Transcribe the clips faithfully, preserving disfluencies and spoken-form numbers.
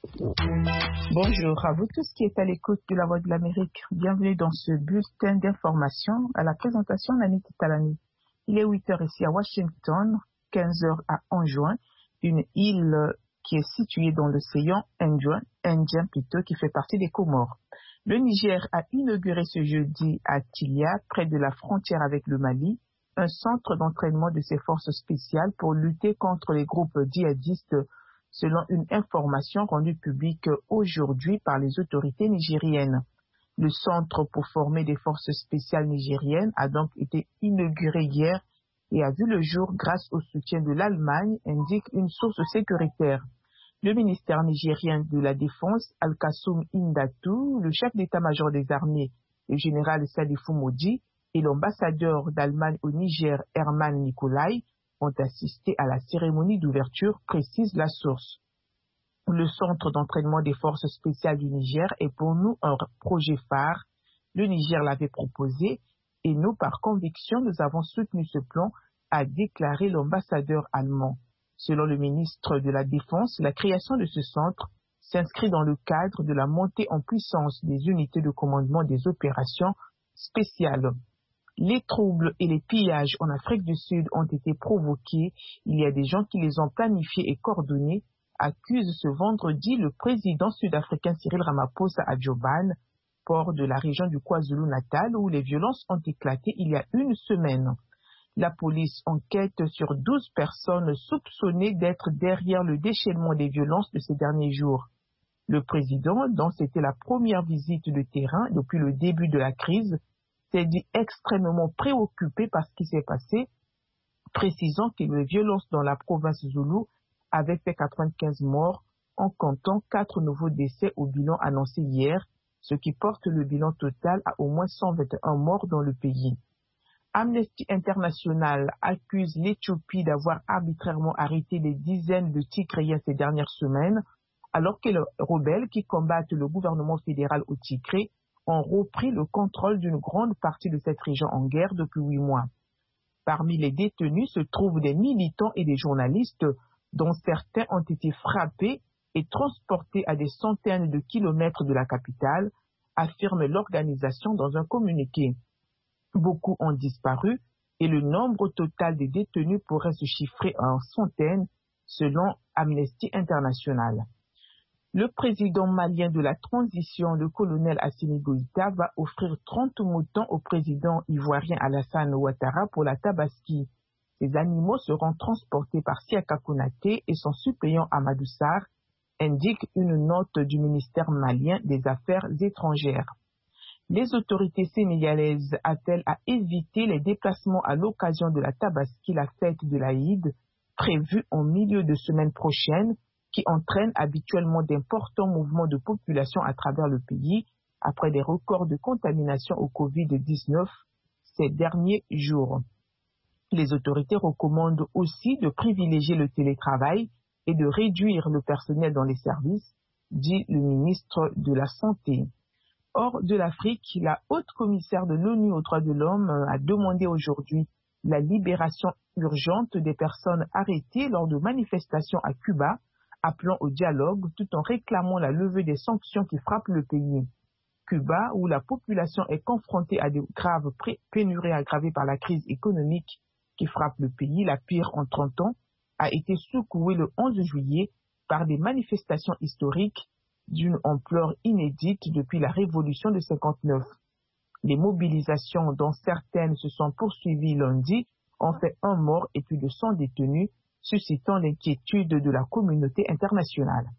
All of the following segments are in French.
Bonjour à vous tous qui êtes à l'écoute de la Voix de l'Amérique. Bienvenue dans ce bulletin d'information à la présentation d'Anita Talani. Il est huit heures ici à Washington, quinze heures à Anjouan, une île qui est située dans l'océan Indien, Indien plutôt, qui fait partie des Comores. Le Niger a inauguré ce jeudi à Tilia, près de la frontière avec le Mali, un centre d'entraînement de ses forces spéciales pour lutter contre les groupes djihadistes, selon une information rendue publique aujourd'hui par les autorités nigériennes. Le centre pour former des forces spéciales nigériennes a donc été inauguré hier et a vu le jour grâce au soutien de l'Allemagne, indique une source sécuritaire. Le ministère nigérien de la Défense, Al-Kassoum Indatou, le chef d'état-major des armées, le général Sadifou Modi, et l'ambassadeur d'Allemagne au Niger, Herman Nicolai, ont assisté à la cérémonie d'ouverture, précise la source. Le centre d'entraînement des forces spéciales du Niger est pour nous un projet phare. Le Niger l'avait proposé et nous, par conviction, nous avons soutenu ce plan, a déclaré l'ambassadeur allemand. Selon le ministre de la Défense, la création de ce centre s'inscrit dans le cadre de la montée en puissance des unités de commandement des opérations spéciales. Les troubles et les pillages en Afrique du Sud ont été provoqués. Il y a des gens qui les ont planifiés et coordonnés, accuse ce vendredi le président sud-africain Cyril Ramaphosa à Durban, port de la région du KwaZulu-Natal, où les violences ont éclaté il y a une semaine. La police enquête sur douze personnes soupçonnées d'être derrière le déchaînement des violences de ces derniers jours. Le président, dont c'était la première visite de terrain depuis le début de la crise, s'est dit extrêmement préoccupé par ce qui s'est passé, précisant que les violences dans la province Zoulou avaient fait quatre-vingt-quinze morts, en comptant quatre nouveaux décès au bilan annoncé hier, ce qui porte le bilan total à au moins cent vingt et un morts dans le pays. Amnesty International accuse l'Éthiopie d'avoir arbitrairement arrêté des dizaines de Tigréens ces dernières semaines, alors que les rebelles qui combattent le gouvernement fédéral au Tigré ont repris le contrôle d'une grande partie de cette région en guerre depuis huit mois. Parmi les détenus se trouvent des militants et des journalistes, dont certains ont été frappés et transportés à des centaines de kilomètres de la capitale, affirme l'organisation dans un communiqué. Beaucoup ont disparu et le nombre total des détenus pourrait se chiffrer en centaines, selon Amnesty International. Le président malien de la transition, le colonel Assimi Goïta, va offrir trente moutons au président ivoirien Alassane Ouattara pour la Tabaski. Ces animaux seront transportés par Siaka Konaté et son suppléant Amadou Sarr, indique une note du ministère malien des Affaires étrangères. Les autorités sénégalaises appellent à éviter les déplacements à l'occasion de la Tabaski, la fête de l'Aïd, prévue en milieu de semaine prochaine, qui entraîne habituellement d'importants mouvements de population à travers le pays après des records de contamination au covid dix-neuf ces derniers jours. Les autorités recommandent aussi de privilégier le télétravail et de réduire le personnel dans les services, dit le ministre de la Santé. Hors de l'Afrique, la haute commissaire de l'ONU aux droits de l'homme a demandé aujourd'hui la libération urgente des personnes arrêtées lors de manifestations à Cuba, appelant au dialogue tout en réclamant la levée des sanctions qui frappent le pays. Cuba, où la population est confrontée à de graves pénuries aggravées par la crise économique qui frappe le pays, la pire en trente ans, a été secouée le onze juillet par des manifestations historiques d'une ampleur inédite depuis la révolution de cinquante-neuf. Les mobilisations, dont certaines se sont poursuivies lundi, ont fait un mort et plus de cent détenus, suscitant l'inquiétude de la communauté internationale.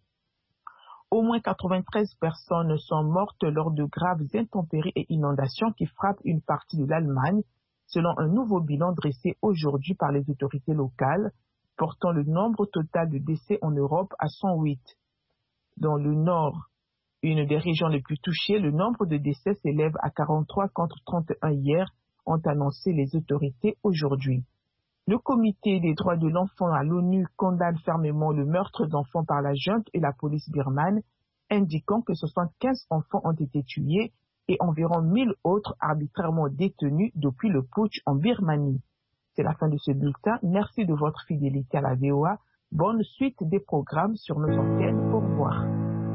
Au moins quatre-vingt-treize personnes sont mortes lors de graves intempéries et inondations qui frappent une partie de l'Allemagne, selon un nouveau bilan dressé aujourd'hui par les autorités locales, portant le nombre total de décès en Europe à cent huit. Dans le nord, une des régions les plus touchées, le nombre de décès s'élève à quarante-trois contre trente et un hier, ont annoncé les autorités aujourd'hui. Le comité des droits de l'enfant à l'ONU condamne fermement le meurtre d'enfants par la junte et la police birmane, indiquant que soixante-quinze enfants ont été tués et environ mille autres arbitrairement détenus depuis le putsch en Birmanie. C'est la fin de ce bulletin. Merci de votre fidélité à la V O A. Bonne suite des programmes sur nos antennes. Au revoir.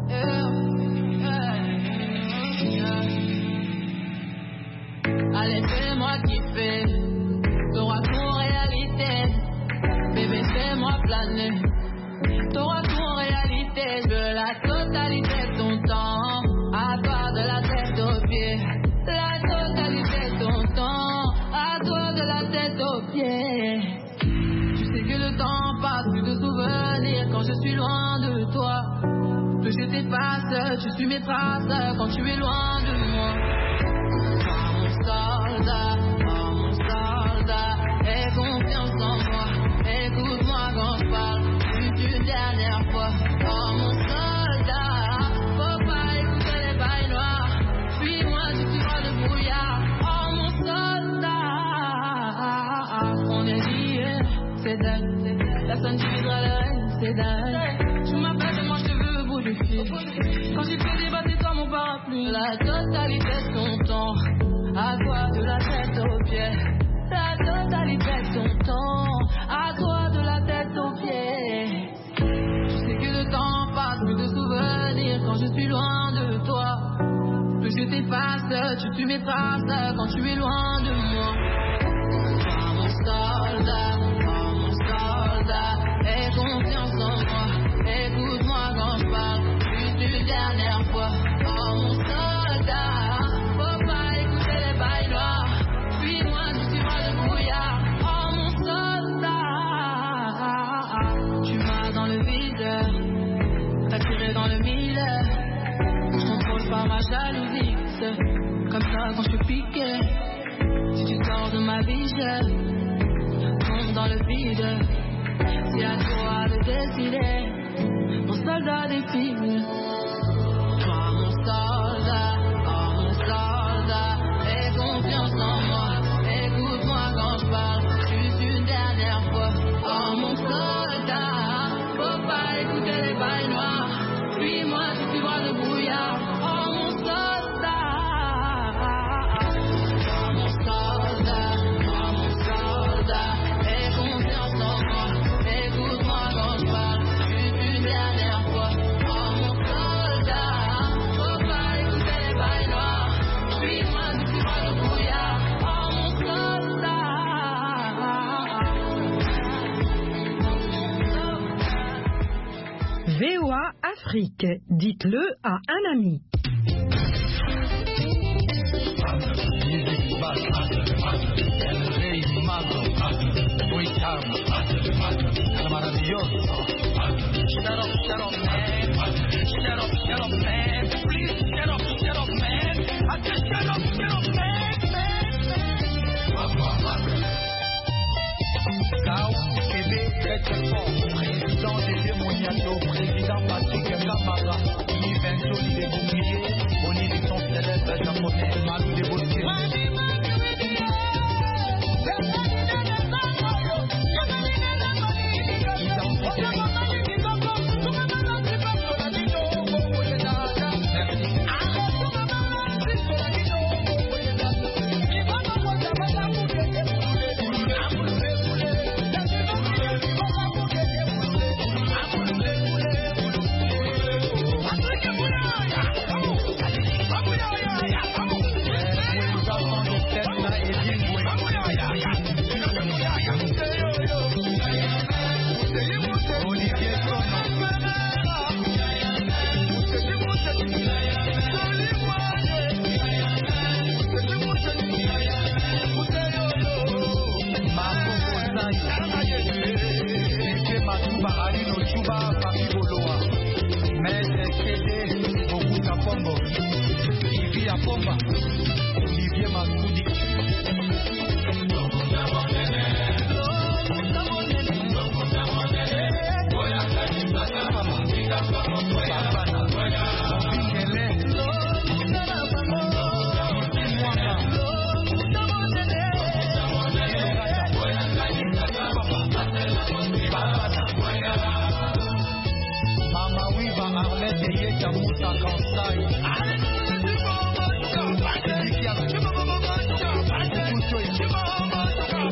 Allez, fais-moi kiffer, t'auras tout en réalité. Bébé, fais-moi planer, t'auras tout en réalité. Je veux la totalité de ton temps, à toi de la tête aux pieds. La totalité de ton temps, à toi de la tête aux pieds. Tu sais que le temps passe, plus de souvenirs quand je suis loin de toi. Plus je t'efface, tu suis mes traces quand tu es loin de moi. Soldat, oh mon soldat, aie confiance en moi, écoute-moi quand je parle, juste une dernière fois. Oh mon soldat, faut pas écouter les bails noirs, suis-moi, tu suivras le brouillard. Oh mon soldat, on est liés, c'est dingue, personne divisera le règne, c'est dingue. Tu m'appelles et moi je te veux au bout du fil, quand j'ai fait débattre c'est toi mon parapluie. La totalité de ton temps, à toi de la tête aux pieds, la totalité de ton temps, à toi de la tête aux pieds. Tu sais que le temps passe, plus de souvenirs quand je suis loin de toi. Plus je t'efface, tu suis mes traces quand tu es loin de moi. Oh mon soldat, oh mon soldat, aie confiance en moi, écoute-moi quand je parle, juste une dernière fois. Oh mon soldat, faut pas écouter les bails noirs, suis-moi, tu suivras le brouillard. Oh mon soldat, tu m'as dans le vide, t'as tiré dans le mille, je contrôle pas ma jalousie, c'est comme ça quand je suis piqué. Si tu sors de ma vie, je tombe dans le vide, c'est à toi de décider, mon soldat défile. Toi mon soldat, oh mon soldat, aie confiance en moi, écoute-moi quand je parle, juste une dernière fois. Oh mon soldat, faut pas écouter les bails noirs, suis-moi, tu suivras le brouillard. Oh mon soldat, oh mon soldat, oh mon soldat, aie confiance en moi, écoute-moi quand je parle, juste une dernière fois. Oh mon soldat, faut pas écouter les bails noirs, suis-moi, tu suivras le brouillard. Oh mon soldat. V O A Afrique, dites-le à un ami. Président Dédé Moniato, président Patrick Kamara, Yves Jolie de Boumier, Boni de son célèbre japonais, Malou de Bossier. Olivier Massoudi. Mama Wiva Arlette Yeka Moussa